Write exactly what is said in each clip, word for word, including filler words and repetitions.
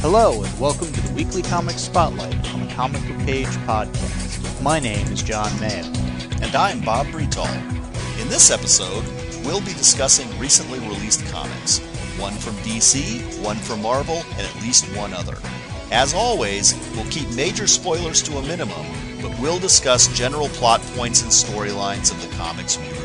Hello, and welcome to the Weekly Comics Spotlight on the Comic Book Page podcast. My name is John Mayo. And I'm Bob Bretal. In this episode, we'll be discussing recently released comics. One from D C, one from Marvel, and at least one other. As always, we'll keep major spoilers to a minimum, but we'll discuss general plot points and storylines of the comics we review.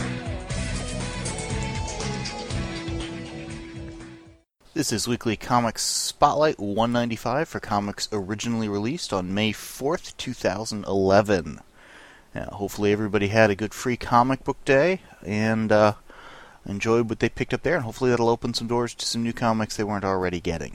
This is Weekly Comics Spotlight one ninety-five for comics originally released on May fourth, two thousand eleven. Now, hopefully everybody had a good free comic book day and uh, enjoyed what they picked up there, and hopefully that'll open some doors to some new comics they weren't already getting.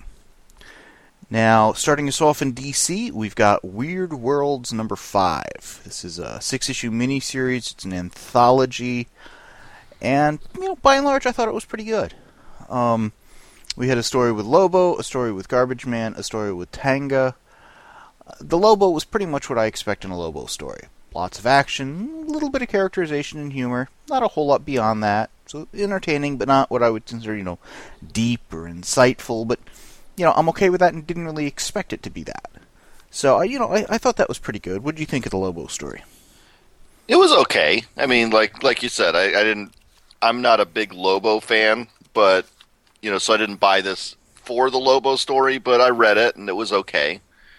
Now, starting us off in D C, we've got Weird Worlds number five. This is a six-issue miniseries. It's an anthology, and, you know, by and large, I thought it was pretty good. Um... We had a story with Lobo, a story with Garbage Man, a story with Tanga. The Lobo was pretty much what I expect in a Lobo story. Lots of action, a little bit of characterization and humor, not a whole lot beyond that. So entertaining, but not what I would consider, you know, deep or insightful. But, you know, I'm okay with that and didn't really expect it to be that. So, you know, I, I thought that was pretty good. What did you think of the Lobo story? It was okay. I mean, like like you said, I, I didn't. I'm not a big Lobo fan, but. You know, so I didn't buy this for the Lobo story, but I read it and it was okay.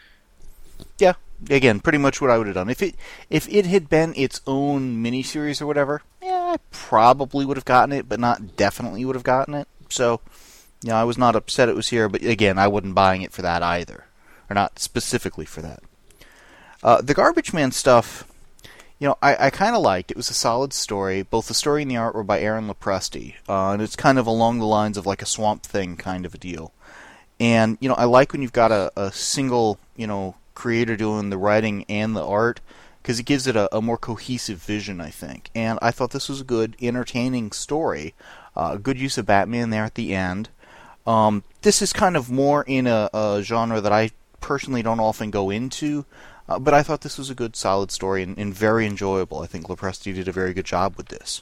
Yeah, again, pretty much what I would have done. If it if it had been its own miniseries or whatever, yeah, I probably would have gotten it, but not definitely would have gotten it. So, you know, I was not upset it was here, but again, I wasn't buying it for that either, or not specifically for that. Uh, the Garbage Man stuff, you know, I, I kind of liked. It was a solid story. Both the story and the art were by Aaron Lopresti, uh, and it's kind of along the lines of like a Swamp Thing kind of a deal. And, you know, I like when you've got a, a single, you know, creator doing the writing and the art, because it gives it a, a more cohesive vision, I think. And I thought this was a good, entertaining story. Uh, a good use of Batman there at the end. Um, this is kind of more in a, a genre that I personally don't often go into, Uh, but I thought this was a good, solid story and, and very enjoyable. I think Lopresti did a very good job with this.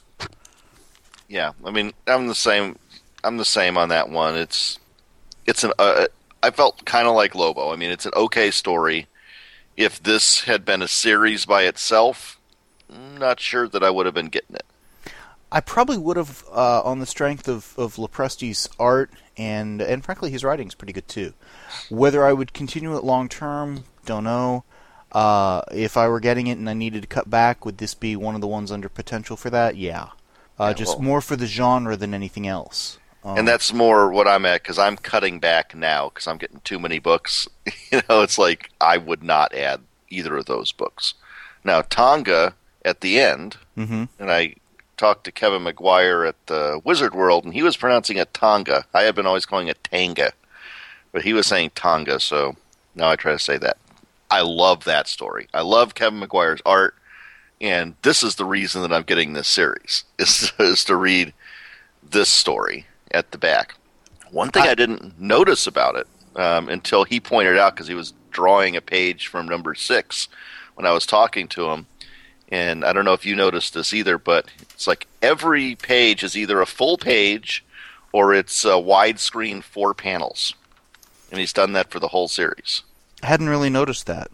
Yeah, I mean, I'm the same. I'm the same on that one. It's, it's an. Uh, I felt kind of like Lobo. I mean, it's an okay story. If this had been a series by itself, I'm not sure that I would have been getting it. I probably would have, uh, on the strength of, of Lopresti's art, and and frankly, his writing is pretty good too. Whether I would continue it long term, don't know. Uh, if I were getting it and I needed to cut back, would this be one of the ones under potential for that? Yeah. Uh, yeah just well, more for the genre than anything else. Um, and that's more what I'm at, because I'm cutting back now, because I'm getting too many books. You know, it's like I would not add either of those books. Now, Tanga, at the end, mm-hmm. and I talked to Kevin McGuire at the Wizard World, and he was pronouncing it Tonga. I had been always calling it Tanga, but he was saying Tonga, so now I try to say that. I love that story. I love Kevin McGuire's art, and this is the reason that I'm getting this series, is, is to read this story at the back. One thing I, I didn't notice about it um, until he pointed out, because he was drawing a page from number six when I was talking to him, and I don't know if you noticed this either, but it's like every page is either a full page or it's a widescreen four panels, and he's done that for the whole series. I hadn't really noticed that,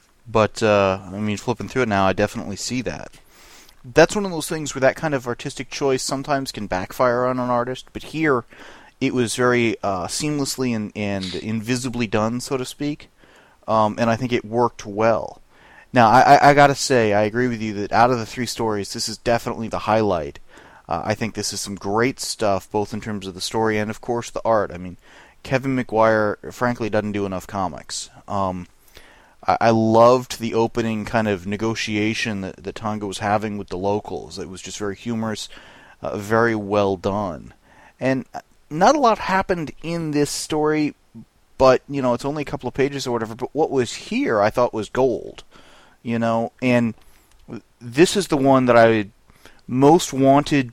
but uh, I mean, flipping through it now, I definitely see that. That's one of those things where that kind of artistic choice sometimes can backfire on an artist, but here it was very uh, seamlessly and, and invisibly done, so to speak, um, and I think it worked well. Now, I, I, I gotta say, I agree with you that out of the three stories, this is definitely the highlight. Uh, I think this is some great stuff, both in terms of the story and, of course, the art. I mean, Kevin McGuire, frankly, doesn't do enough comics. Um, I, I loved the opening kind of negotiation that, that Tonga was having with the locals. It was just very humorous, uh, very well done. And not a lot happened in this story, but, you know, it's only a couple of pages or whatever. But what was here I thought was gold, you know. And this is the one that I most wanted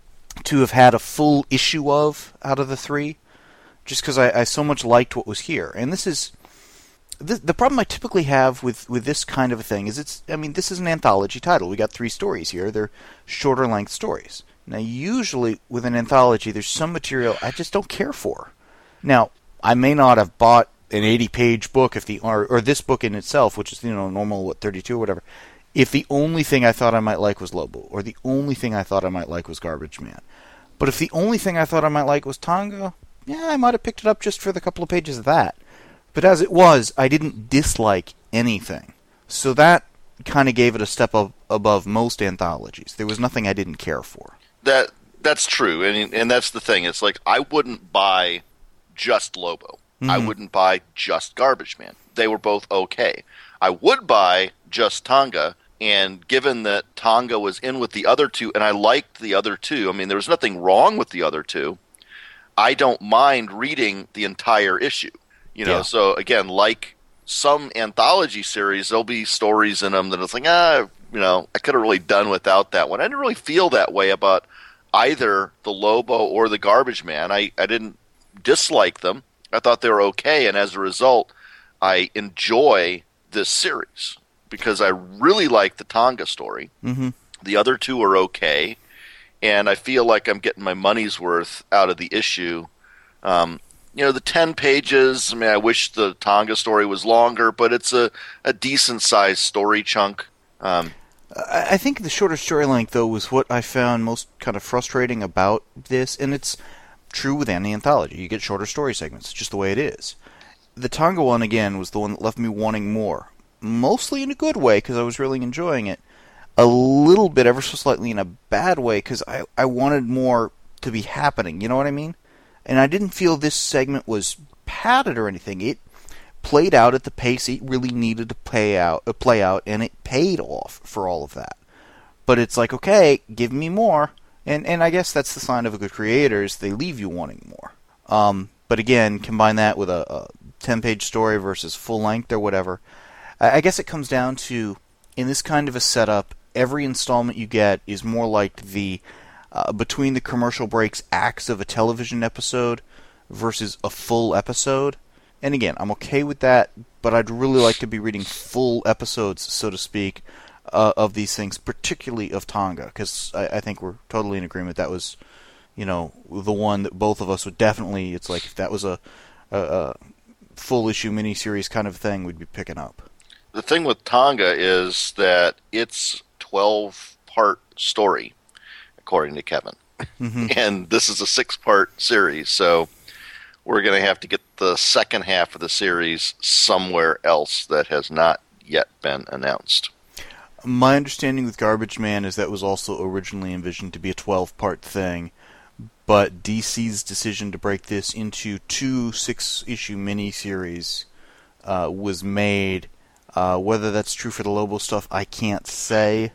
to have had a full issue of out of the three. Just because I, I so much liked what was here. And this is... The, the problem I typically have with, with this kind of a thing is it's... I mean, this is an anthology title. We got three stories here. They're shorter length stories. Now, usually with an anthology, there's some material I just don't care for. Now, I may not have bought an eighty-page book, if the or, or this book in itself, which is you know normal what thirty-two or whatever, if the only thing I thought I might like was Lobo, or the only thing I thought I might like was Garbage Man, but if the only thing I thought I might like was Tonga, yeah, I might have picked it up just for the couple of pages of that. But as it was, I didn't dislike anything, so that kind of gave it a step up above most anthologies. There was nothing I didn't care for. That that's true, and and that's the thing. It's like I wouldn't buy just Lobo. Mm-hmm. I wouldn't buy just Garbage Man. They were both okay. I would buy just Tonga, and given that Tonga was in with the other two, and I liked the other two, I mean, there was nothing wrong with the other two, I don't mind reading the entire issue. You know, yeah. So again, like some anthology series, there'll be stories in them that it's like, ah, you know, I could have really done without that one. I didn't really feel that way about either the Lobo or the Garbage Man. I, I didn't dislike them. I thought they were okay, and as a result, I enjoy this series because I really like the Tonga story. Mm-hmm. The other two are okay, and I feel like I'm getting my money's worth out of the issue. Um, you know, the ten pages, I mean, I wish the Tonga story was longer, but it's a, a decent-sized story chunk. Um, I think the shorter story length, though, was what I found most kind of frustrating about this, and it's true with any anthology. You get shorter story segments. It's just the way it is. The Tonga one, again, was the one that left me wanting more. Mostly in a good way, because I was really enjoying it. A little bit, ever so slightly, in a bad way, because I, I wanted more to be happening. You know what I mean? And I didn't feel this segment was padded or anything. It played out at the pace it really needed to play out, uh, play out, and it paid off for all of that. But it's like, okay, give me more. And and I guess that's the sign of a good creator, is they leave you wanting more. Um, but again, combine that with a, a ten-page story versus full-length or whatever. I, I guess it comes down to, in this kind of a setup, every installment you get is more like the uh, between the commercial breaks acts of a television episode versus a full episode. And again, I'm okay with that, but I'd really like to be reading full episodes, so to speak, uh, of these things, particularly of Tonga, because I, I think we're totally in agreement that was, you know, the one that both of us would definitely, it's like if that was a, a, a full-issue miniseries kind of thing, we'd be picking up. The thing with Tonga is that it's twelve-part story, according to Kevin. Mm-hmm. And this is a six-part series, so we're going to have to get the second half of the series somewhere else that has not yet been announced. My understanding with Garbage Man is that was also originally envisioned to be a twelve-part thing, but D C's decision to break this into two six-issue miniseries uh, was made. Uh, whether that's true for the Lobo stuff, I can't say,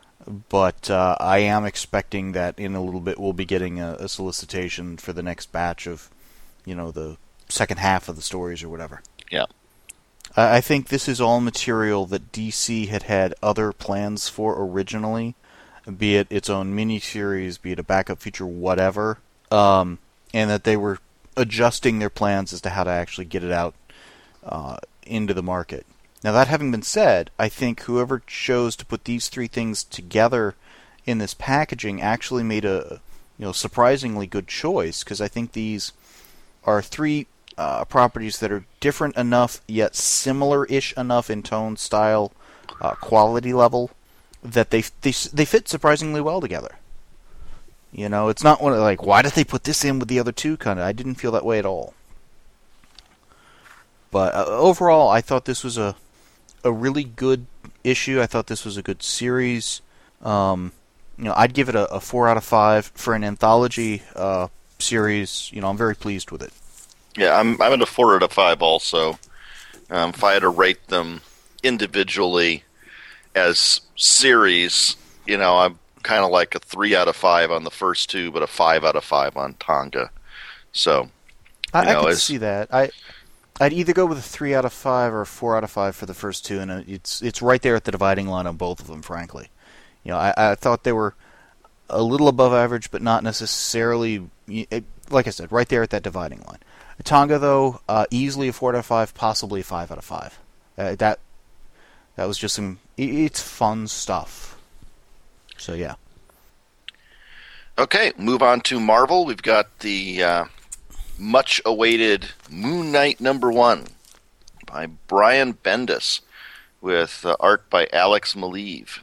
but uh, I am expecting that in a little bit we'll be getting a, a solicitation for the next batch of, you know, the second half of the stories or whatever. Yeah. I, I think this is all material that D C had had other plans for originally, be it its own miniseries, be it a backup feature, whatever, um, and that they were adjusting their plans as to how to actually get it out uh, into the market. Now, that having been said, I think whoever chose to put these three things together in this packaging actually made a, you know, surprisingly good choice, because I think these are three uh, properties that are different enough, yet similar-ish enough in tone, style, uh, quality level, that they, they they fit surprisingly well together. You know, it's not one of, like, why did they put this in with the other two, kind of. I didn't feel that way at all. But uh, overall, I thought this was a a really good issue. I thought this was a good series. Um, you know, I'd give it a, a four out of five for an anthology uh, series. You know, I'm very pleased with it. Yeah, I'm I'm at a four out of five also. Um, if I had to rate them individually as series, you know, I'm kind of like a three out of five on the first two, but a five out of five on Tonga. So, I, know, I can see that. I. I'd either go with a three out of five or a four out of five for the first two, and it's it's right there at the dividing line on both of them, frankly. You know, I, I thought they were a little above average, but not necessarily, like I said, right there at that dividing line. Tonga, though, uh, easily a four out of five, possibly a five out of five. Uh, that that was just some, it's fun stuff. So, yeah. Okay, move on to Marvel. We've got the Uh... much-awaited Moon Knight number one. by Brian Bendis with uh, art by Alex Maleev.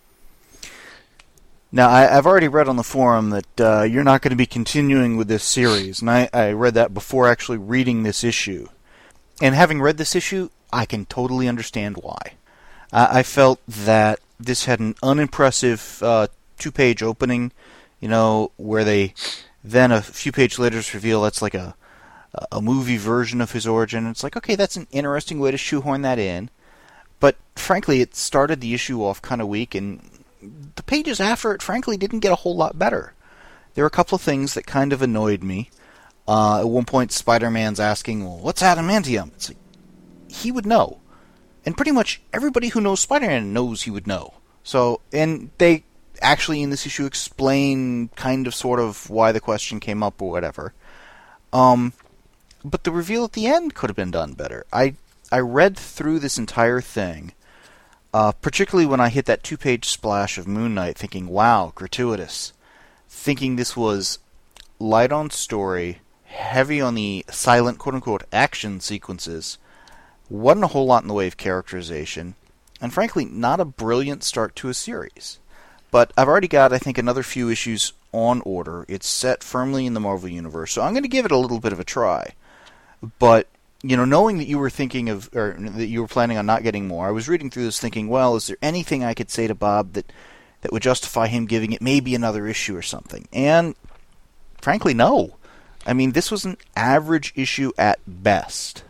Now, I, I've already read on the forum that uh, you're not going to be continuing with this series, and I, I read that before actually reading this issue. And having read this issue, I can totally understand why. I, I felt that this had an unimpressive uh, two-page opening, you know, where they then a few pages later reveal that's like a a movie version of his origin. It's like, okay, that's an interesting way to shoehorn that in. But frankly, it started the issue off kind of weak, and the pages after it, frankly, didn't get a whole lot better. There were a couple of things that kind of annoyed me. Uh, at one point, Spider-Man's asking, well, what's adamantium? It's like, he would know. And pretty much everybody who knows Spider-Man knows he would know. So, and they actually in this issue explain kind of sort of why the question came up or whatever. Um, but the reveal at the end could have been done better. I I read through this entire thing, uh, particularly when I hit that two-page splash of Moon Knight, thinking, wow, gratuitous. Thinking this was light on story, heavy on the silent quote-unquote action sequences, wasn't a whole lot in the way of characterization, and frankly, not a brilliant start to a series. But I've already got, I think, another few issues on order. It's set firmly in the Marvel Universe, so I'm going to give it a little bit of a try. But, you know, knowing that you were thinking of, or that you were planning on not getting more, I was reading through this thinking, well, is there anything I could say to Bob that, that would justify him giving it maybe another issue or something? And, frankly, no. I mean, this was an average issue at best.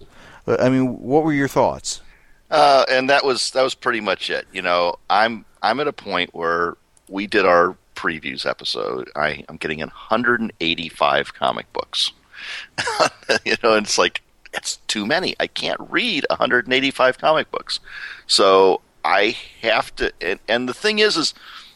I mean, what were your thoughts? Uh, and that was that was pretty much it. You know, I'm I'm at a point where we did our previews episode. I, I'm getting one hundred eighty-five comic books. You know, and it's like, it's too many. I can't read one hundred eighty-five comic books. So I have to, and, and the thing is, is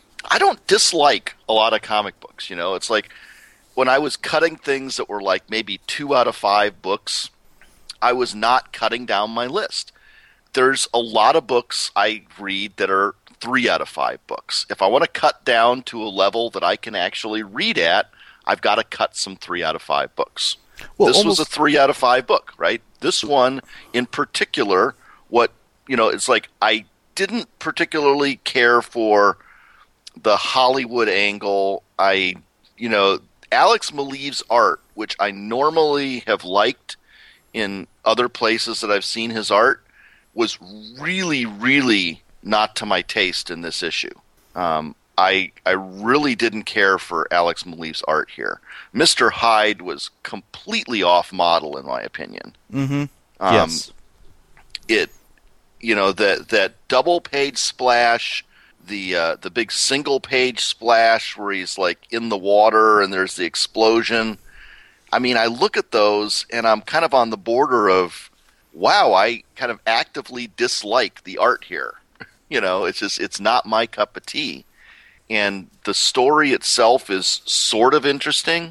I don't dislike a lot of comic books. You know, it's like when I was cutting things that were like maybe two out of five books, I was not cutting down my list. There's a lot of books I read that are three out of five books. If I want to cut down to a level that I can actually read at, I've got to cut some three out of five books. Well, this almost was a three out of five book, right? This one in particular, what, you know, it's like I didn't particularly care for the Hollywood angle. I, you know, Alex Maleev's art, which I normally have liked in other places that I've seen his art, was really, really not to my taste in this issue. Um, I I really didn't care for Alex Maleev's art here. Mister Hyde was completely off model, in my opinion. Mm-hmm. Um, yes. It, you know, that that double page splash, the uh, the big single page splash where he's like in the water and there's the explosion. I mean, I look at those and I'm kind of on the border of, wow, I kind of actively dislike the art here. You know, it's just, it's not my cup of tea. And the story itself is sort of interesting,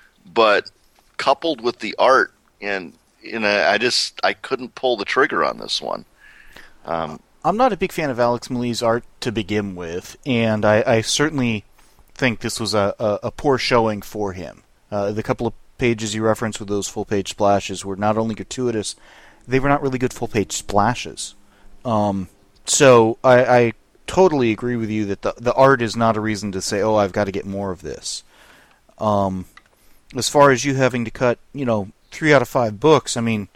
but coupled with the art, and you know, I just, I couldn't pull the trigger on this one. Um, I'm not a big fan of Alex Maleev's art to begin with, and I, I certainly think this was a, a, a poor showing for him. Uh, the couple of pages you referenced with those full-page splashes were not only gratuitous, they were not really good full-page splashes. Um, so I, I totally agree with you that the, the art is not a reason to say, oh, I've got to get more of this. Um, as far as you having to cut, you know, three out of five books, I mean,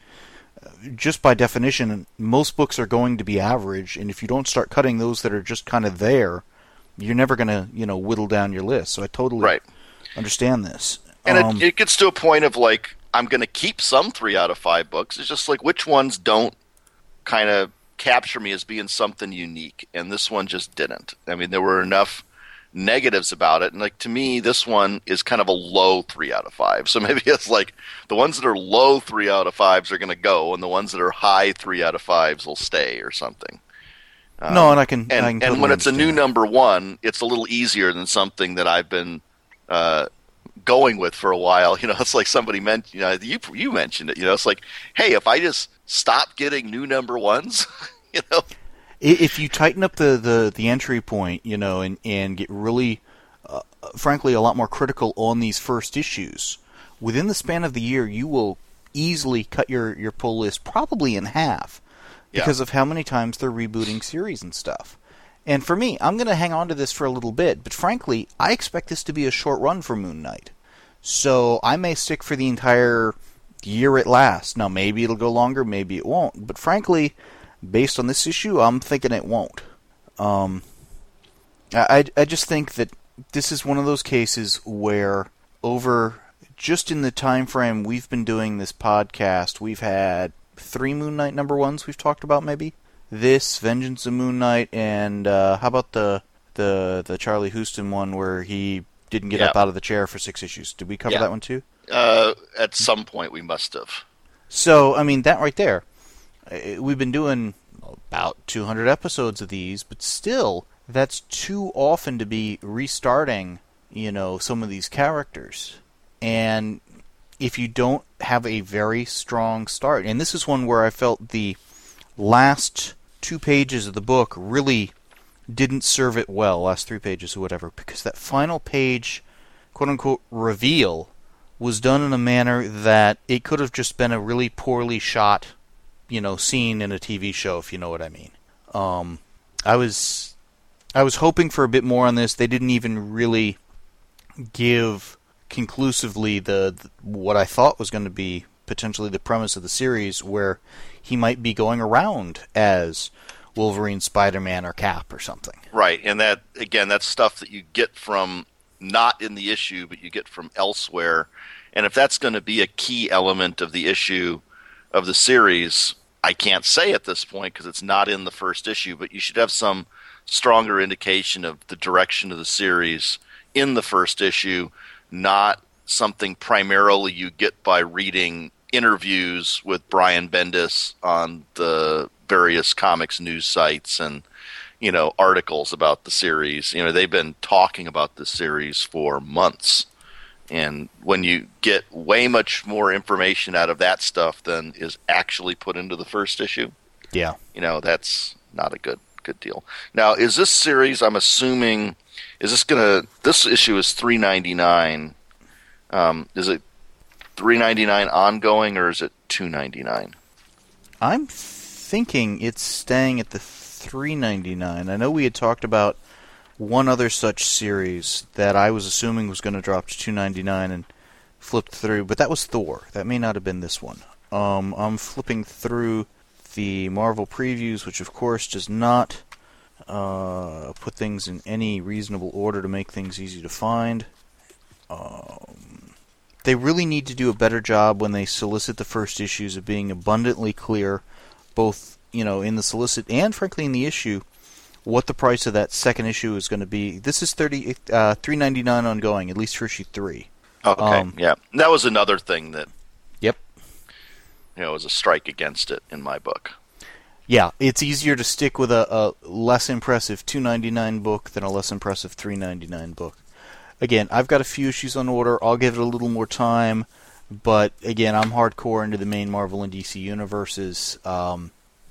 just by definition, most books are going to be average, and if you don't start cutting those that are just kind of there, you're never going to, you know, whittle down your list. So I totally right. understand this. And um, it, it gets to a point of like, I'm going to keep some three out of five books. It's just like, which ones don't kind of capture me as being something unique, and this one just didn't. I mean, there were enough negatives about it, and like to me, this one is kind of a low three out of five. So maybe it's like the ones that are low three out of fives are going to go, and the ones that are high three out of fives will stay, or something. Um, no, and I can. And, I can and totally when it's a new understand. number one, it's a little easier than something that I've been uh, going with for a while. You know, it's like somebody mentioned. You know, you you mentioned it. You know, it's like, hey, if I just stop getting new number ones, you know. If you tighten up the, the, the entry point, you know, and, and get really, uh, frankly, a lot more critical on these first issues, within the span of the year, you will easily cut your, your pull list probably in half because Yeah. of how many times they're rebooting series and stuff. And for me, I'm going to hang on to this for a little bit, but frankly, I expect this to be a short run for Moon Knight. So I may stick for the entire year it lasts. Now, maybe it'll go longer, maybe it won't. But frankly, based on this issue, I'm thinking it won't. Um, I, I just think that this is one of those cases where over just in the time frame we've been doing this podcast, we've had three Moon Knight number ones we've talked about, maybe? This, Vengeance of Moon Knight, and uh, how about the, the the Charlie Houston one where he didn't get Yeah. up out of the chair for six issues? Did we cover Yeah. that one too? Uh, at some point, we must have. So, I mean, that right there, uh, we've been doing about two hundred episodes of these, but still, that's too often to be restarting, you know, some of these characters. And if you don't have a very strong start, and this is one where I felt the last two pages of the book really didn't serve it well, last three pages or whatever, because that final page, quote-unquote, reveal was done in a manner that it could have just been a really poorly shot, you know, scene in a T V show, if you know what I mean. Um, I was, I was hoping for a bit more on this. They didn't even really give conclusively the, the what I thought was going to be potentially the premise of the series, where he might be going around as Wolverine, Spider-Man, or Cap or something. Right, and that, again, that's stuff that you get from, not in the issue, but you get from elsewhere. And if that's going to be a key element of the issue of the series, I can't say at this point because it's not in the first issue, but you should have some stronger indication of the direction of the series in the first issue, not something primarily you get by reading interviews with Brian Bendis on the various comics news sites and, you know, articles about the series. You know, they've been talking about the series for months. And when you get way much more information out of that stuff than is actually put into the first issue, Yeah. you know, that's not a good good deal. Now, is this series, I'm assuming, is this going to, this issue is three ninety-nine. Um, is it three ninety-nine ongoing or is it two ninety-nine? I'm thinking it's staying at the three ninety-nine. I know we had talked about one other such series that I was assuming was going to drop to two ninety-nine and flipped through, but that was Thor. That may not have been this one. Um, I'm flipping through the Marvel previews, which of course does not uh, put things in any reasonable order to make things easy to find. Um, they really need to do a better job when they solicit the first issues of being abundantly clear, both, you know, in the solicit and frankly in the issue, what the price of that second issue is going to be. This is thirty uh, three ninety nine ongoing, at least for issue three. Okay, Um, yeah. That was another thing that, Yep. you know, was a strike against it in my book. Yeah, it's easier to stick with a, a less impressive two ninety-nine book than a less impressive three ninety-nine book. Again, I've got a few issues on order. I'll give it a little more time, but again, I'm hardcore into the main Marvel and D C universes. Um,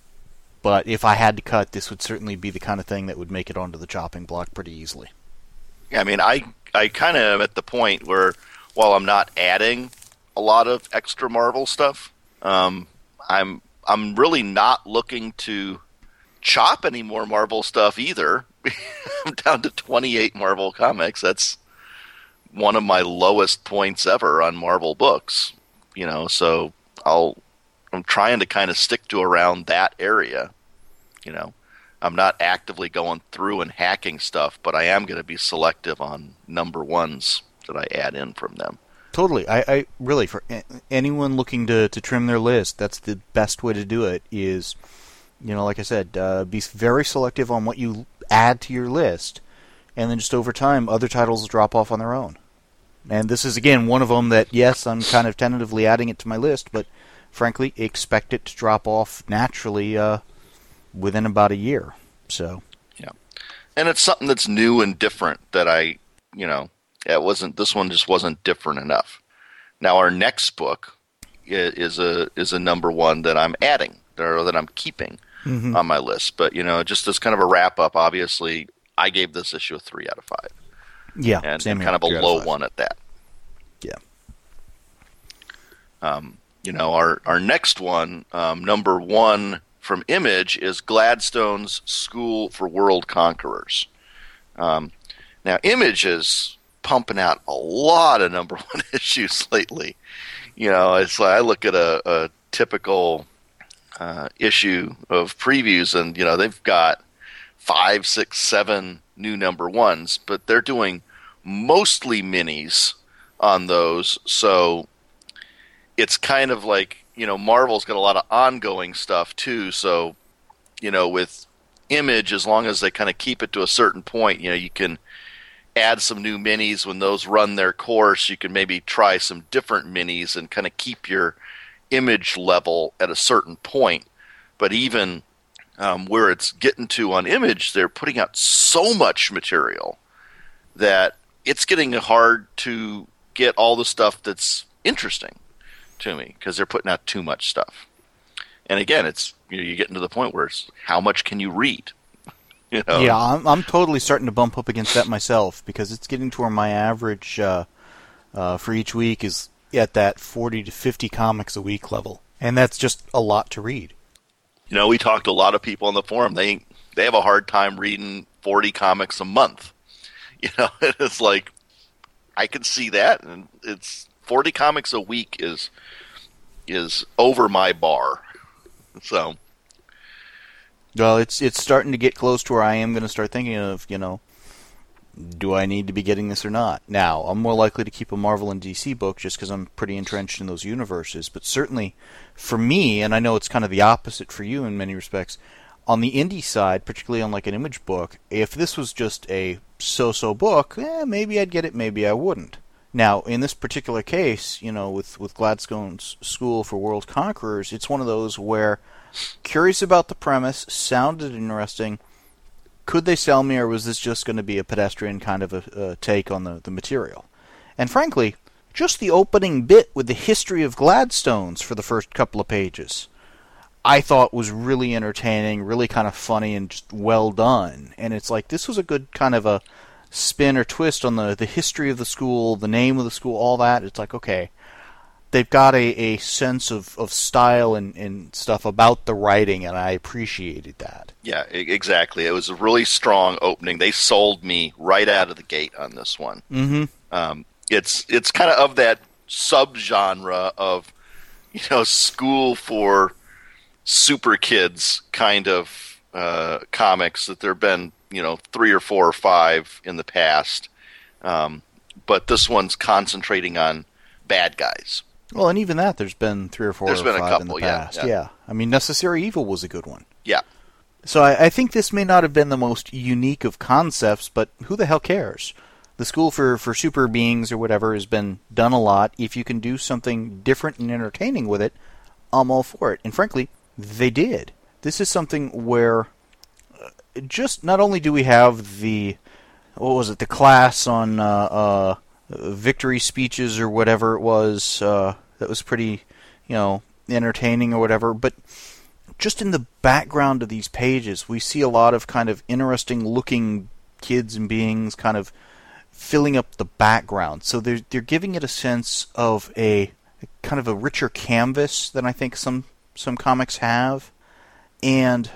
but if I had to cut, this would certainly be the kind of thing that would make it onto the chopping block pretty easily. Yeah, I mean, I, I kind of am at the point where, while I'm not adding a lot of extra Marvel stuff, um, I'm I'm really not looking to chop any more Marvel stuff either. I'm down to twenty-eight Marvel comics. That's one of my lowest points ever on Marvel books. You know, so I'll I'm trying to kind of stick to around that area. You know, I'm not actively going through and hacking stuff, but I am going to be selective on number ones that I add in from them. Totally. I, I really, for a- anyone looking to, to trim their list, that's the best way to do it is, you know, like I said, uh, be very selective on what you add to your list, and then just over time, other titles will drop off on their own. And this is, again, one of them that, yes, I'm kind of tentatively adding it to my list, but frankly, expect it to drop off naturally uh, within about a year. So, Yeah. And it's something that's new and different that I, you know, it wasn't, this one just wasn't different enough. Now our next book is a is a number one that I'm adding, or that I'm keeping mm-hmm. on my list. But, you know, just as kind of a wrap up, obviously, I gave this issue a three out of five. yeah, And, same and here, kind of a three out low five. one at that. Yeah. Um, You know, our, our next one, um, number one from Image, is Gladstone's School for World Conquerors. Um, now, Image is pumping out a lot of number one issues lately. You know, it's like I look at a, a typical uh, issue of previews, and, you know, they've got five, six, seven new number ones, but they're doing mostly minis on those, so it's kind of like, you know, Marvel's got a lot of ongoing stuff too, so, you know, with Image, as long as they kind of keep it to a certain point, you know, you can add some new minis when those run their course. You can maybe try some different minis and kind of keep your Image level at a certain point. But even um, where it's getting to on Image, they're putting out so much material that it's getting hard to get all the stuff that's interesting to me, because they're putting out too much stuff. And again, it's, you know, you're getting to the point where it's, how much can you read? You know? Yeah, I'm, I'm totally starting to bump up against that myself, because it's getting to where my average uh, uh, for each week is at that forty to fifty comics a week level. And that's just a lot to read. You know, we talked to a lot of people on the forum. They they have a hard time reading forty comics a month. You know, it's like, I can see that, and it's forty comics a week is is over my bar. So, well, it's it's starting to get close to where I am going to start thinking of, you know, do I need to be getting this or not? Now, I'm more likely to keep a Marvel and D C book just because I'm pretty entrenched in those universes. But certainly, for me, and I know it's kind of the opposite for you in many respects, on the indie side, particularly on like an Image book, if this was just a so-so book, eh, maybe I'd get it, maybe I wouldn't. Now, in this particular case, you know, with, with Gladstone's School for World Conquerors, it's one of those where, curious about the premise, sounded interesting. Could they sell me, or was this just going to be a pedestrian kind of a, a take on the, the material? And frankly, just the opening bit with the history of Gladstones for the first couple of pages, I thought was really entertaining, really kind of funny, and just well done. And it's like, this was a good kind of a spin or twist on the, the history of the school, the name of the school, all that. It's like, okay, they've got a, a sense of, of style and, and stuff about the writing, and I appreciated that. Yeah, e- exactly. It was a really strong opening. They sold me right out of the gate on this one. Mm-hmm. Um, it's it's kind of of that subgenre of, you know, school for super kids kind of uh, comics that there have been, you know, three or four or five in the past. Um, but this one's concentrating on bad guys. Well, and even that, there's been three or four There's or been a five couple, in the yeah, past. yeah. Yeah. I mean, Necessary Evil was a good one. Yeah. So I, I think this may not have been the most unique of concepts, but who the hell cares? The School for, for Super Beings or whatever has been done a lot. If you can do something different and entertaining with it, I'm all for it. And frankly, they did. This is something where uh, just not only do we have the, what was it, the class on uh, uh, victory speeches or whatever it was, uh, that was pretty, you know, entertaining or whatever, but just in the background of these pages, we see a lot of kind of interesting looking kids and beings kind of filling up the background. So they're, they're giving it a sense of a kind of a richer canvas than I think some some comics have. And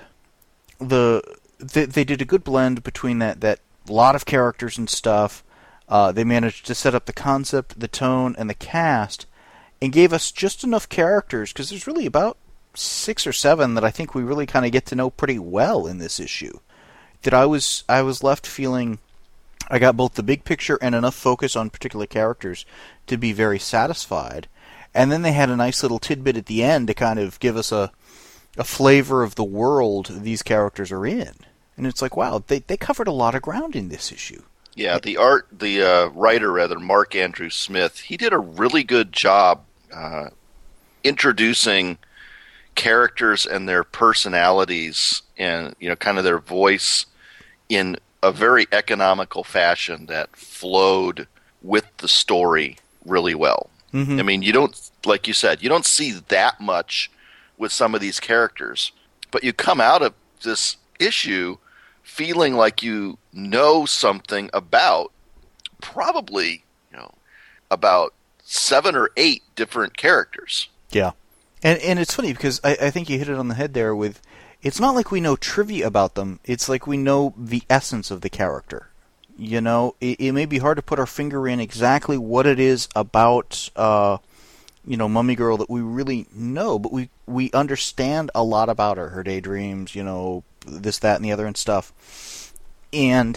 the they, they did a good blend between that, that lot of characters and stuff. Uh, they managed to set up the concept, the tone, and the cast, and gave us just enough characters, because there's really about six or seven that I think we really kind of get to know pretty well in this issue, that I was I was left feeling I got both the big picture and enough focus on particular characters to be very satisfied. And then they had a nice little tidbit at the end to kind of give us a a flavor of the world these characters are in. And it's like, wow, they they covered a lot of ground in this issue. Yeah, the art, the uh, writer, rather, Mark Andrew Smith, he did a really good job uh, introducing characters and their personalities and, you know, kind of their voice in a very economical fashion that flowed with the story really well. Mm-hmm. I mean, you don't, like you said, you don't see that much with some of these characters, but you come out of this issue feeling like you know something about probably, you know, about seven or eight different characters. Yeah. And and it's funny because I, I think you hit it on the head there with, it's not like we know trivia about them, it's like we know the essence of the character. You know, it, it may be hard to put our finger in exactly what it is about, uh, you know, Mummy Girl that we really know, but we, we understand a lot about her, her daydreams, you know, this, that, and the other and stuff. And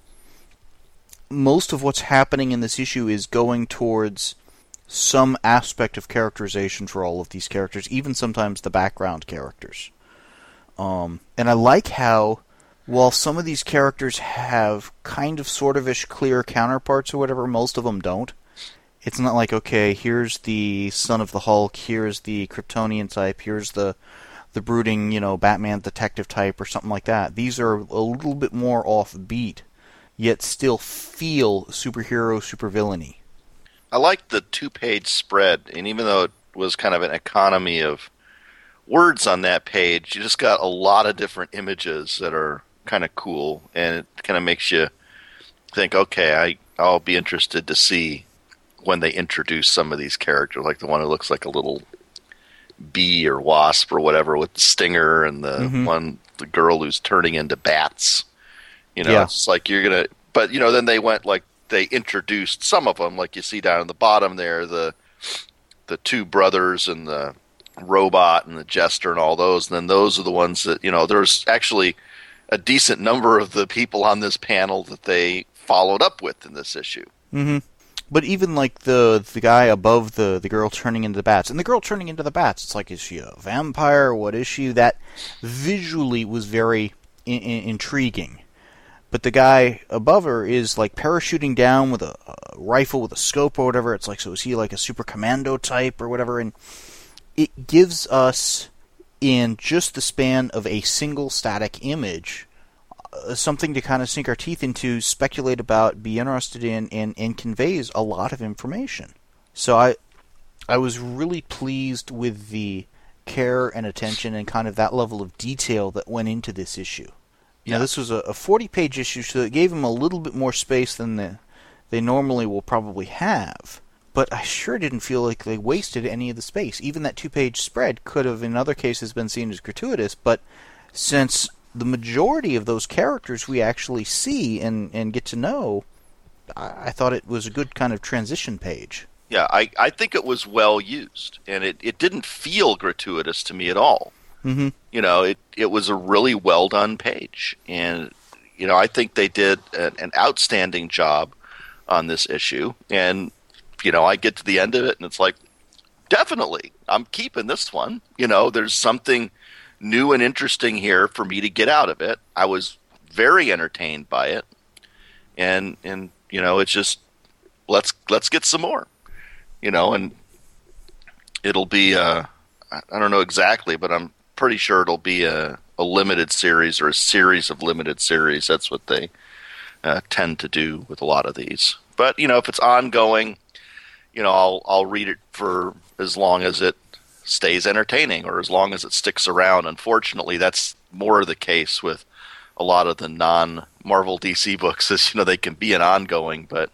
most of what's happening in this issue is going towards some aspect of characterization for all of these characters, even sometimes the background characters. Um, and I like how, while some of these characters have kind of sort of-ish clear counterparts or whatever, most of them don't. It's not like, okay, here's the Son of the Hulk, here's the Kryptonian type, here's the the brooding, you know, Batman detective type or something like that. These are a little bit more offbeat, yet still feel superhero, supervillainy. I liked the two-page spread, and even though it was kind of an economy of words on that page, you just got a lot of different images that are kind of cool, and it kind of makes you think, okay, I, I'll be interested to see when they introduce some of these characters, like the one who looks like a little bee or wasp or whatever with the stinger, and the mm-hmm. one, the girl who's turning into bats. You know, yeah. It's like you're going to, but, you know, then they went like, they introduced some of them, like you see down at the bottom there, the the two brothers and the robot and the jester and all those, and then those are the ones that, you know, there's actually a decent number of the people on this panel that they followed up with in this issue. Mm-hmm. But even like the the guy above the, the girl turning into the bats, and the girl turning into the bats, it's like, is she a vampire? What is she? That visually was very in- in- intriguing. But the guy above her is like parachuting down with a, a rifle with a scope or whatever. It's like, so is he like a super commando type or whatever? And it gives us, in just the span of a single static image, uh, something to kind of sink our teeth into, speculate about, be interested in, and, and conveys a lot of information. So I, I was really pleased with the care and attention and kind of that level of detail that went into this issue. Now, this was a forty-page issue, so it gave them a little bit more space than the, they normally will probably have. But I sure didn't feel like they wasted any of the space. Even that two-page spread could have, in other cases, been seen as gratuitous. But since the majority of those characters we actually see and, and get to know, I, I thought it was a good kind of transition page. Yeah, I, I think it was well used. And it, it didn't feel gratuitous to me at all. Mm-hmm. You know, it, it was a really well done page, and you know, I think they did an, an outstanding job on this issue. And you know, I get to the end of it, and it's like, definitely, I'm keeping this one. You know, there's something new and interesting here for me to get out of it. I was very entertained by it, and and you know, it's just let's let's get some more. You know, and it'll be uh, I don't know exactly, but I'm pretty sure it'll be a, a limited series or a series of limited series. That's what they uh, tend to do with a lot of these. But you know, if it's ongoing, you know, I'll I'll read it for as long as it stays entertaining or as long as it sticks around. Unfortunately, that's more the case with a lot of the non-Marvel D C books. Is, you know, they can be an ongoing, but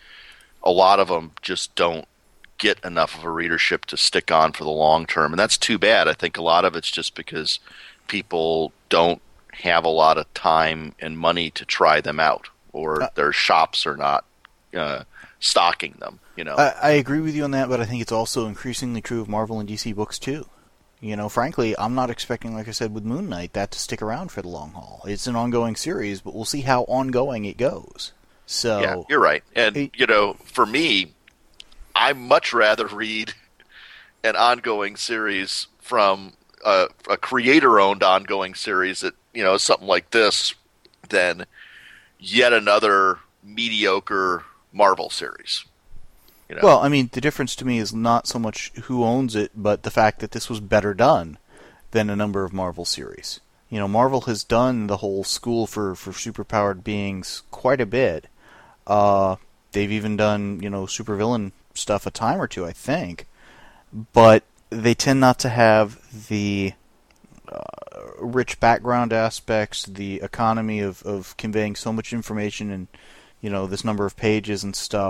a lot of them just don't get enough of a readership to stick on for the long term, and that's too bad. I think a lot of it's just because people don't have a lot of time and money to try them out, or uh, their shops are not uh, stocking them. You know, I, I agree with you on that, but I think it's also increasingly true of Marvel and D C books too. You know, frankly, I'm not expecting, like I said with Moon Knight, that to stick around for the long haul. It's an ongoing series, but we'll see how ongoing it goes. So yeah, you're right, and it, you know, for me, I much rather read an ongoing series from a, a creator-owned ongoing series that, you know, something like this than yet another mediocre Marvel series. You know? Well, I mean, the difference to me is not so much who owns it, but the fact that this was better done than a number of Marvel series. You know, Marvel has done the whole school for, for superpowered beings quite a bit. Uh, they've even done, you know, supervillain stuff a time or two, I think, but they tend not to have the uh, rich background aspects, the economy of, of conveying so much information in, you know, this number of pages and stuff.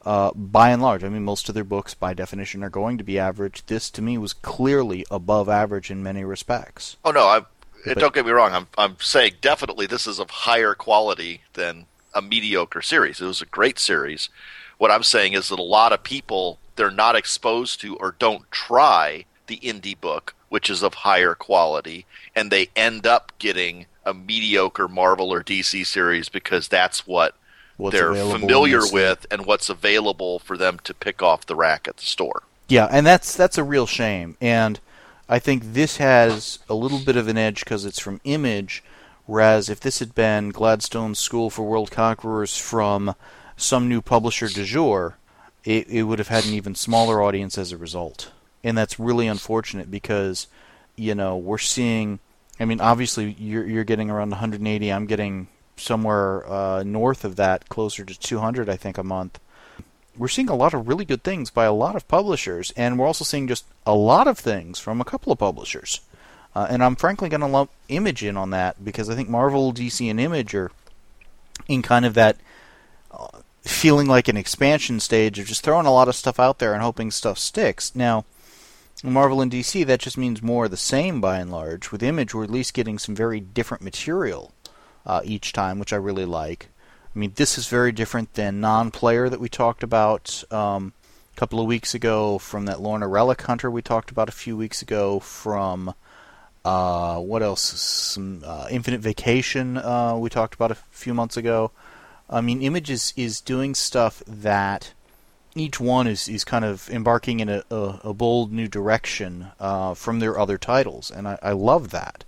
uh, by and large. I mean, most of their books, by definition, are going to be average. This, to me, was clearly above average in many respects. Oh, no, I, But- don't get me wrong. I'm, I'm saying definitely this is of higher quality than a mediocre series. It was a great series. What I'm saying is that a lot of people, they're not exposed to or don't try the indie book, which is of higher quality, and they end up getting a mediocre Marvel or D C series because that's what What's they're available in familiar this- with and what's available for them to pick off the rack at the store. Yeah, and that's that's a real shame. And I think this has a little bit of an edge because it's from Image, whereas if this had been Gladstone's School for World Conquerors from some new publisher du jour, it, it would have had an even smaller audience as a result. And that's really unfortunate because, you know, we're seeing, I mean, obviously you're, you're getting around one hundred eighty. I'm getting somewhere uh, north of that, closer to two hundred, I think, a month. We're seeing a lot of really good things by a lot of publishers, and we're also seeing just a lot of things from a couple of publishers. Uh, and I'm frankly going to lump Image in on that because I think Marvel, D C, and Image are in kind of that uh, feeling like an expansion stage of just throwing a lot of stuff out there and hoping stuff sticks. Now, Marvel and D C, that just means more of the same by and large. With Image, we're at least getting some very different material uh, each time, which I really like. I mean, this is very different than Non-Player that we talked about um, a couple of weeks ago, from that Lorna Relic Hunter we talked about a few weeks ago, from, uh, what else, some uh, Infinite Vacation uh, we talked about a few months ago. I mean, Image is, is doing stuff that each one is, is kind of embarking in a, a, a bold new direction uh, from their other titles, and I, I love that.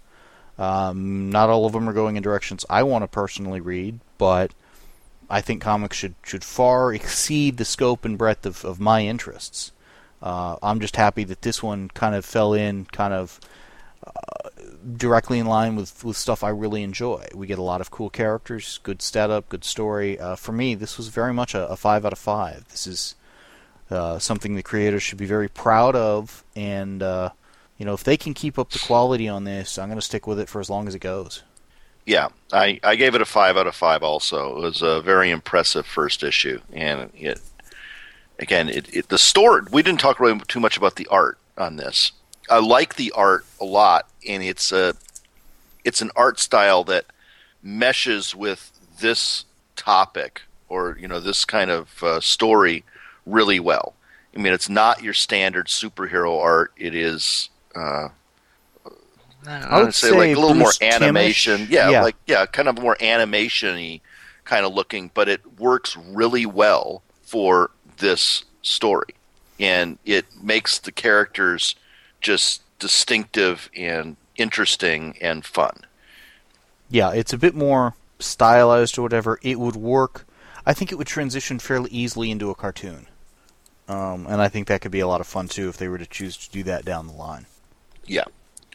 Um, not all of them are going in directions I want to personally read, but I think comics should, should far exceed the scope and breadth of, of my interests. Uh, I'm just happy that this one kind of fell in kind of uh, directly in line with, with stuff I really enjoy. We get a lot of cool characters, good setup, good story. Uh, for me, this was very much a, a five out of five. This is uh, something the creators should be very proud of, and uh, you know, if they can keep up the quality on this, I'm going to stick with it for as long as it goes. Yeah, I, I gave it a five out of five also. It was a very impressive first issue. And it, again, it, it the story, we didn't talk really too much about the art on this. I like the art a lot, and it's a it's an art style that meshes with this topic, or, you know, this kind of uh, story really well. I mean, it's not your standard superhero art. It is... Uh, I would say, say like a little Bruce more animation. Timm-ish. Yeah, Yeah. like yeah, kind of more animation-y kind of looking, but it works really well for this story. And it makes the characters just distinctive and interesting and fun. Yeah, it's a bit more stylized or whatever. It would work. I think it would transition fairly easily into a cartoon. Um, and I think that could be a lot of fun, too, if they were to choose to do that down the line. Yeah.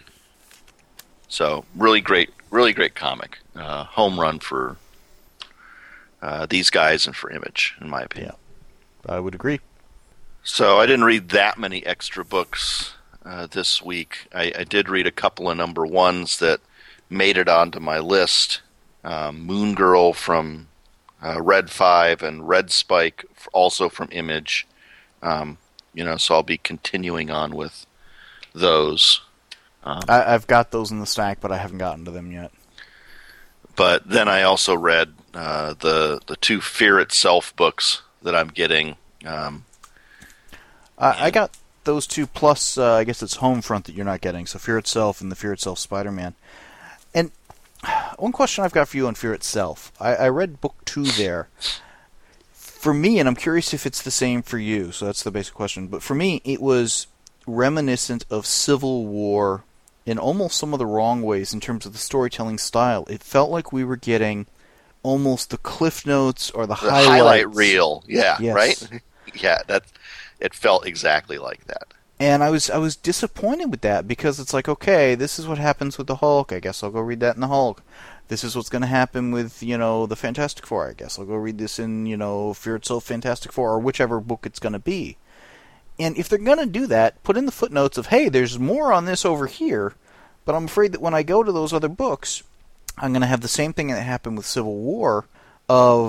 So, really great, really great comic. Uh, home run for uh, these guys and for Image, in my opinion. Yeah, I would agree. So, I didn't read that many extra books uh, this week. I, I did read a couple of number ones that made it onto my list. Um, Moon Girl from uh, Red five and Red Spike, also from Image. Um, you know, so I'll be continuing on with those. Um, I, I've got those in the stack, but I haven't gotten to them yet. But then I also read uh, the the two Fear Itself books that I'm getting. Um, I, I got those two, plus uh, I guess it's Homefront that you're not getting, so Fear Itself and the Fear Itself Spider-Man. And one question I've got for you on Fear Itself. I, I read book two there. For me, and I'm curious if it's the same for you, so that's the basic question, but for me, it was reminiscent of Civil War in almost some of the wrong ways in terms of the storytelling style. It felt like we were getting almost the cliff notes or the, the highlights. highlight reel, yeah, Yes. right? Yeah, that it felt exactly like that. And I was I was disappointed with that because it's like, okay, this is what happens with the Hulk. I guess I'll go read that in the Hulk. This is what's going to happen with, you know, the Fantastic Four. I guess I'll go read this in, you know, Fear Itself, Fantastic Four, or whichever book it's going to be. And if they're going to do that, put in the footnotes of, hey, there's more on this over here, but I'm afraid that when I go to those other books, I'm going to have the same thing that happened with Civil War of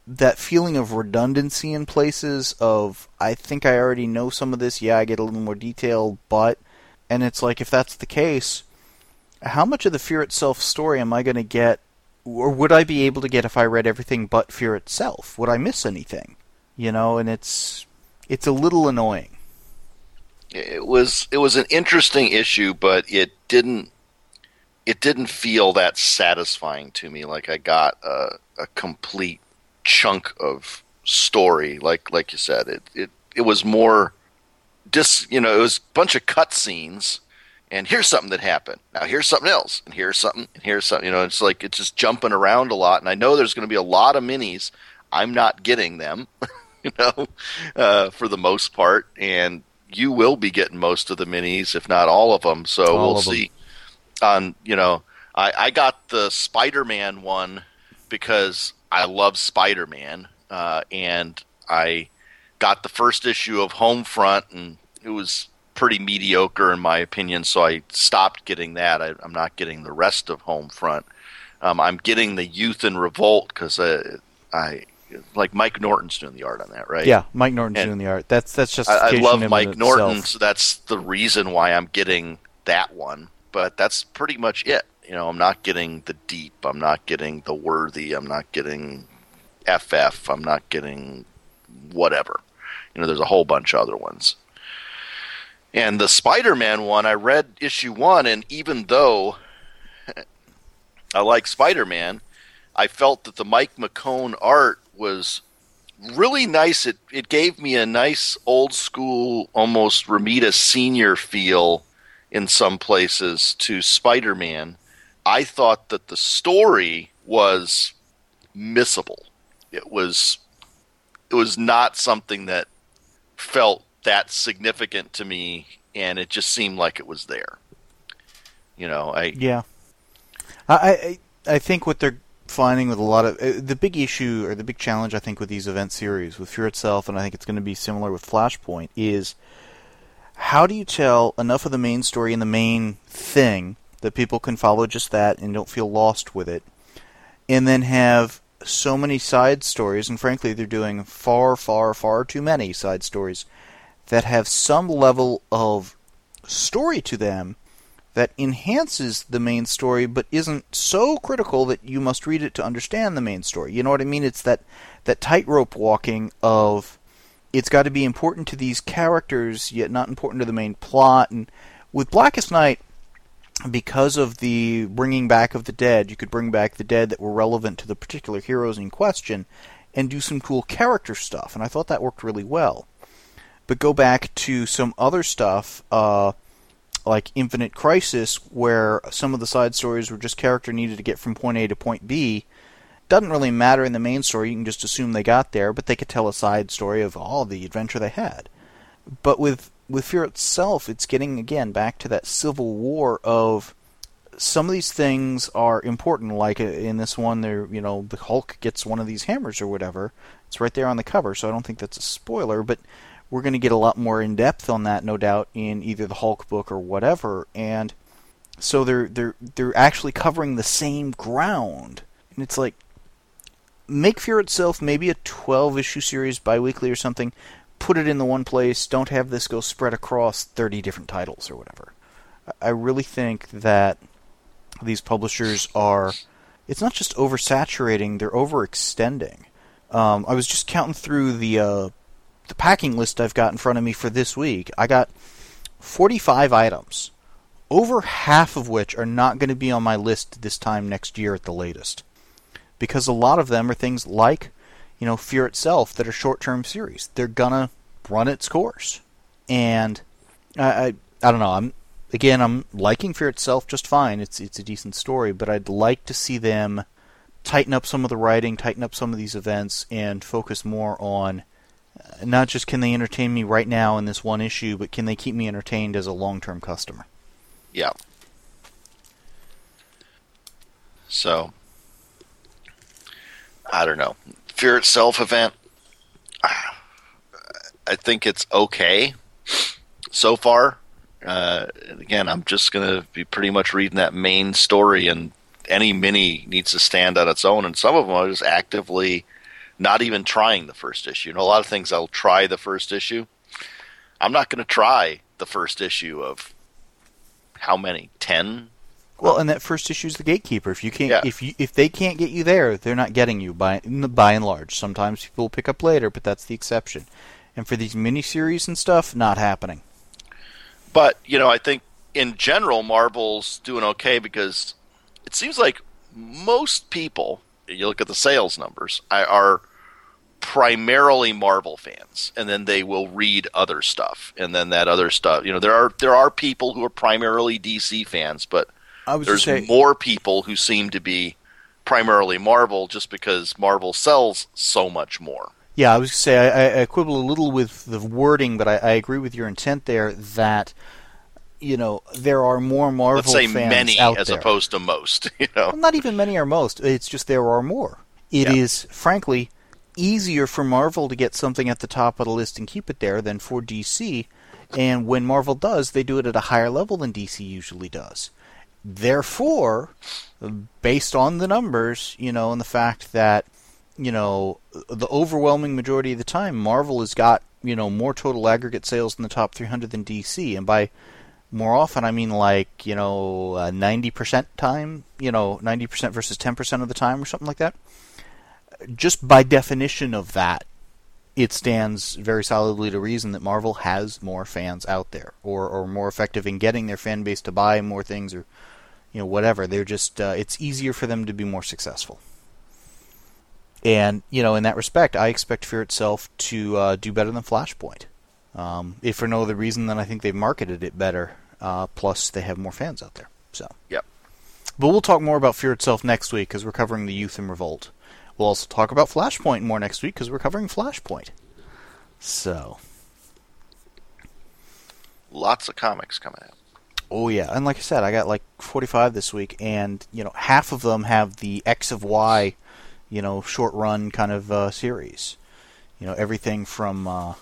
that feeling of redundancy in places of, I think I already know some of this, yeah, I get a little more detail, but, and it's like, if that's the case, how much of the Fear Itself story am I going to get, or would I be able to get if I read everything but Fear Itself? Would I miss anything? You know, and it's it's a little annoying. It was it was an interesting issue, but it didn't it didn't feel that satisfying to me. Like I got a, a complete chunk of story. Like like you said, it it, it was more just, you know, it was a bunch of cutscenes. And here's something that happened. Now here's something else. And here's something. And here's something. You know, it's like it's just jumping around a lot. And I know there's going to be a lot of minis. I'm not getting them, you know, uh, for the most part. And you will be getting most of the minis, if not all of them. So all we'll see. On you know, I, I got the Spider-Man one because I love Spider-Man, uh, and I got the first issue of Homefront, and it was pretty mediocre in my opinion, so I stopped getting that. I, I'm not getting the rest of Homefront. Um, I'm getting the Youth in Revolt because uh, I like Mike Norton's doing the art on that, right? Yeah, Mike Norton's and doing the art. That's that's just I, I love Mike Norton, so that's the reason why I'm getting that one. But that's pretty much it. You know, I'm not getting the Deep. I'm not getting the Worthy. I'm not getting F F. I'm not getting whatever. You know, there's a whole bunch of other ones. And the Spider-Man one, I read issue one, and even though I like Spider-Man, I felt that the Mike McKone art was really nice. It it gave me a nice old school, almost Romita Senior feel in some places to Spider-Man. I thought that the story was missable. It was it was not something that felt that significant to me, and it just seemed like it was there. You know, I yeah, I I, I think what they're finding with a lot of uh, the big issue or the big challenge, I think, with these event series with Fear Itself, and I think it's going to be similar with Flashpoint, is how do you tell enough of the main story and the main thing that people can follow just that and don't feel lost with it, and then have so many side stories, and frankly, they're doing far, far, far too many side stories that have some level of story to them that enhances the main story but isn't so critical that you must read it to understand the main story. You know what I mean? It's that, that tightrope walking of it's got to be important to these characters yet not important to the main plot. And with Blackest Night, because of the bringing back of the dead, you could bring back the dead that were relevant to the particular heroes in question and do some cool character stuff, and I thought that worked really well. But go back to some other stuff, uh, like Infinite Crisis, where some of the side stories were just character needed to get from point A to point B. Doesn't really matter in the main story, you can just assume they got there, but they could tell a side story of all the adventure they had. But with, with Fear Itself, it's getting, again, back to that civil war of some of these things are important, like in this one, there, you know, the Hulk gets one of these hammers or whatever. It's right there on the cover, so I don't think that's a spoiler, but we're going to get a lot more in depth on that, no doubt, in either the Hulk book or whatever. And so they're they're they're actually covering the same ground. And it's like, make Fear Itself maybe a twelve issue series biweekly or something. Put it in the one place. Don't have this go spread across thirty different titles or whatever. I really think that these publishers are, it's not just oversaturating, they're overextending. Um, I was just counting through the uh, the packing list I've got in front of me for this week. I got forty-five items, over half of which are not going to be on my list this time next year at the latest. Because a lot of them are things like, you know, Fear Itself that are short-term series. They're going to run its course. And I, I I don't know, I'm again, I'm liking Fear Itself just fine. It's it's a decent story, but I'd like to see them tighten up some of the writing, tighten up some of these events, and focus more on uh, not just can they entertain me right now in this one issue, but can they keep me entertained as a long-term customer. Yeah. So, I don't know. Fear Itself event, I think it's okay so far. Uh, again, I'm just going to be pretty much reading that main story, and any mini needs to stand on its own, and some of them are just actively not even trying the first issue. You know, a lot of things I'll try the first issue. I'm not going to try the first issue of how many? ten? Well, and that first issue is the gatekeeper. If you can't, Yeah. if you if they can't get you there, they're not getting you by by and large. Sometimes people will pick up later, but that's the exception. And for these miniseries and stuff, not happening. But, you know, I think in general, Marvel's doing okay because it seems like most people, you look at the sales numbers, are primarily Marvel fans, and then they will read other stuff, and then that other stuff. You know, there are there are people who are primarily D C fans, but I was there's just say, more people who seem to be primarily Marvel just because Marvel sells so much more. Yeah, I was going to say, I, I quibble a little with the wording, but I, I agree with your intent there that, you know, there are more Marvel Let's say fans many out as there. opposed to most. You know, Well, not even many or most. It's just there are more. It Yeah. is, frankly, easier for Marvel to get something at the top of the list and keep it there than for D C. And when Marvel does, they do it at a higher level than D C usually does. Therefore, based on the numbers, you know, and the fact that, you know, the overwhelming majority of the time, Marvel has got, you know, more total aggregate sales in the top three hundred than D C. And by more often, I mean like, you know, uh, ninety percent time, you know, ninety percent versus ten percent of the time or something like that. Just by definition of that, it stands very solidly to reason that Marvel has more fans out there, or, or more effective in getting their fan base to buy more things, or, you know, whatever. They're just, uh, it's easier for them to be more successful. And, you know, in that respect, I expect Fear Itself to uh, do better than Flashpoint. Um, if for no other reason than I think they've marketed it better, uh, plus they have more fans out there. So. Yep. But we'll talk more about Fear Itself next week because we're covering the Youth in Revolt. We'll also talk about Flashpoint more next week because we're covering Flashpoint. So. Lots of comics coming out. Oh, yeah. And like I said, I got like forty-five this week, and, you know, half of them have the X of Y, you know, short run kind of uh, series. You know, everything from uh,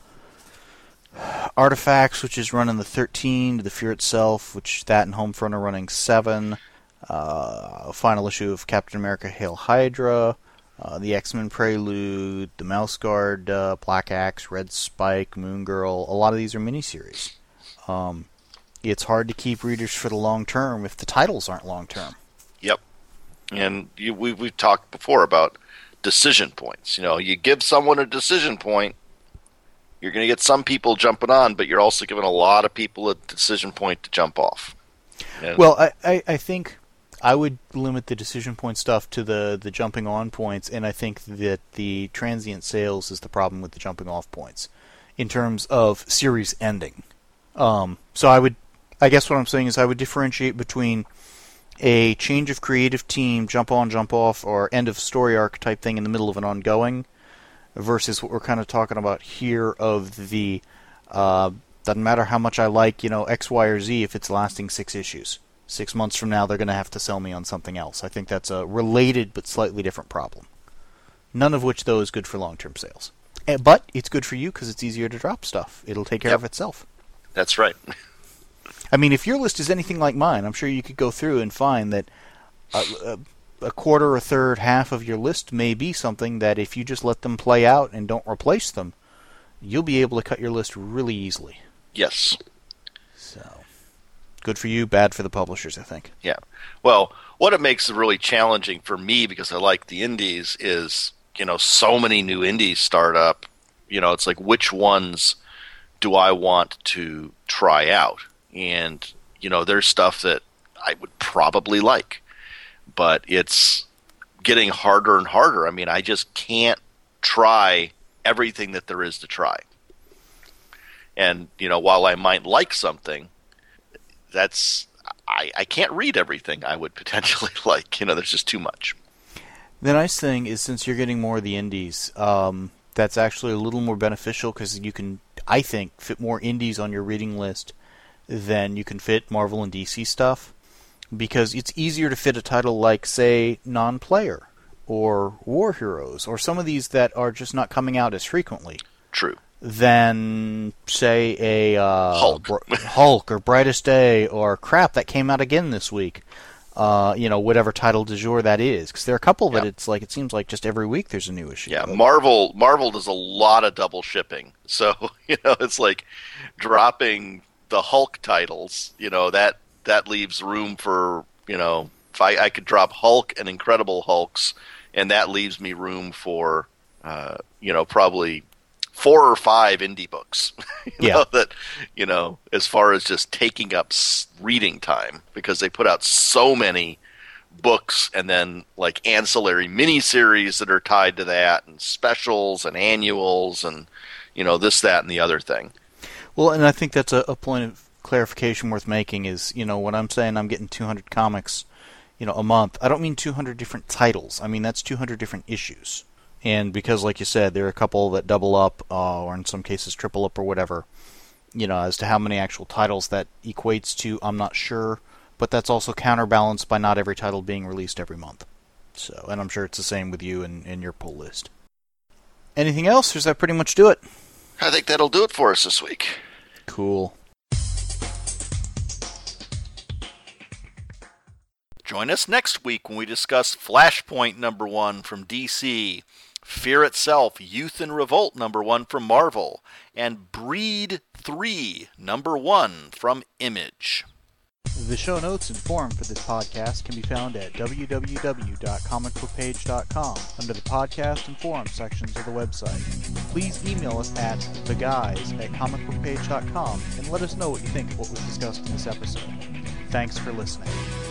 Artifacts, which is running the thirteen, to the Fear Itself, which that and Homefront are running seven. Uh, a final issue of Captain America Hail Hydra, uh, the X-Men Prelude, the Mouse Guard, uh, Black Axe, Red Spike, Moon Girl. A lot of these are miniseries. Um, it's hard to keep readers for the long term if the titles aren't long term. Yep. And you, we, we've talked before about decision points. You know, you give someone a decision point, you're going to get some people jumping on, but you're also giving a lot of people a decision point to jump off. And Well, I, I, I think I would limit the decision point stuff to the, the jumping on points, and I think that the transient sales is the problem with the jumping off points in terms of series ending. Um, so I would, I guess what I'm saying is I would differentiate between a change of creative team, jump on, jump off, or end of story arc type thing in the middle of an ongoing, versus what we're kind of talking about here of the, uh, doesn't matter how much I like, you know, X, Y, or Z if it's lasting six issues. Six months from now, they're going to have to sell me on something else. I think that's a related but slightly different problem. None of which, though, is good for long-term sales. Eh, But it's good for you because it's easier to drop stuff. It'll take care Yep. of itself. that's right. I mean, if your list is anything like mine, I'm sure you could go through and find that a, a, a quarter, a third, half of your list may be something that if you just let them play out and don't replace them, you'll be able to cut your list really easily. Yes. So, good for you, bad for the publishers, I think. Yeah. Well, what it makes it really challenging for me, because I like the indies, is, you know, so many new indies start up. You know, it's like, which ones do I want to try out? And, you know, there's stuff that I would probably like, but it's getting harder and harder. I mean, I just can't try everything that there is to try. And, you know, while I might like something, that's, I, I can't read everything I would potentially like. You know, there's just too much. The nice thing is, since you're getting more of the indies, um, that's actually a little more beneficial because you can, I think, fit more indies on your reading list than you can fit Marvel and D C stuff, because it's easier to fit a title like, say, Non-Player or War Heroes or some of these that are just not coming out as frequently True. than, say, a uh, Hulk. Br- Hulk or Brightest Day or crap that came out again this week. uh, you know, whatever title du jour that is. Because there are a couple that Yeah. it's like, it seems like just every week there's a new issue. Yeah, But- Marvel Marvel does a lot of double shipping. So, you know, it's like dropping the Hulk titles, you know, that that leaves room for, you know, if I, I could drop Hulk and Incredible Hulks, and that leaves me room for, uh, you know, probably four or five indie books. you Yeah. know, that, you know, as far as just taking up s- reading time, because they put out so many books and then like ancillary miniseries that are tied to that, and specials and annuals and, you know, this, that, and the other thing. Well, and I think that's a, a point of clarification worth making is, you know, when I'm saying I'm getting two hundred comics, you know, a month, I don't mean two hundred different titles. I mean, that's two hundred different issues. And because, like you said, there are a couple that double up, uh, or in some cases triple up or whatever, you know, as to how many actual titles that equates to, I'm not sure. But that's also counterbalanced by not every title being released every month. So, and I'm sure it's the same with you and, and your pull list. Anything else, or does that pretty much do it? I think that'll do it for us this week. Cool. Join us next week when we discuss Flashpoint number one from D C, Fear Itself, Youth in Revolt number one from Marvel, and Breed three number one from Image. The show notes and forum for this podcast can be found at w w w dot comic book page dot com under the podcast and forum sections of the website. Please email us at theguys at comic book page dot com and let us know what you think of what was discussed in this episode. Thanks for listening.